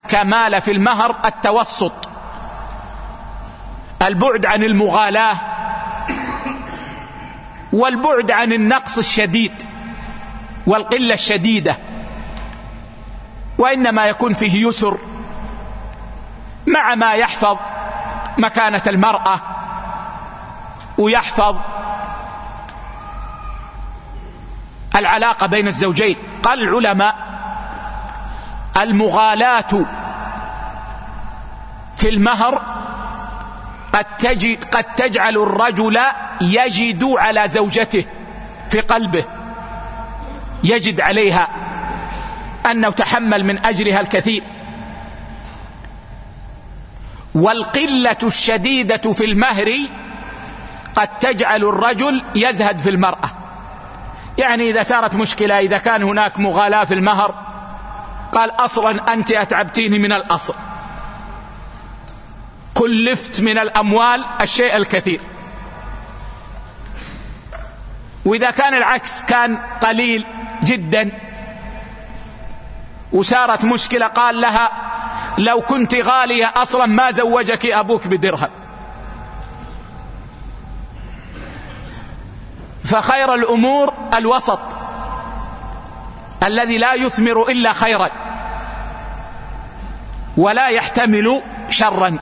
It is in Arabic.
كمال في المهر التوسط، البعد عن المغالاة والبعد عن النقص الشديد والقلة الشديدة، وإنما يكون فيه يسر مع ما يحفظ مكانة المرأة ويحفظ العلاقة بين الزوجين. قال العلماء: المغالاة في المهر قد تجعل الرجل يجد على زوجته في قلبه، يجد عليها أنه تحمل من أجلها الكثير. والقلة الشديدة في المهر قد تجعل الرجل يزهد في المرأة. يعني إذا صارت مشكلة، إذا كان هناك مغالاة في المهر، قال: أصلا أنت أتعبتيني من الأصل، كلفت من الأموال الشيء الكثير. وإذا كان العكس، كان قليل جدا وصارت مشكلة، قال لها: لو كنت غالية أصلا ما زوجك أبوك بدرهم. فخير الأمور الوسط الذي لا يثمر إلا خيرا ولا يحتمل شرا.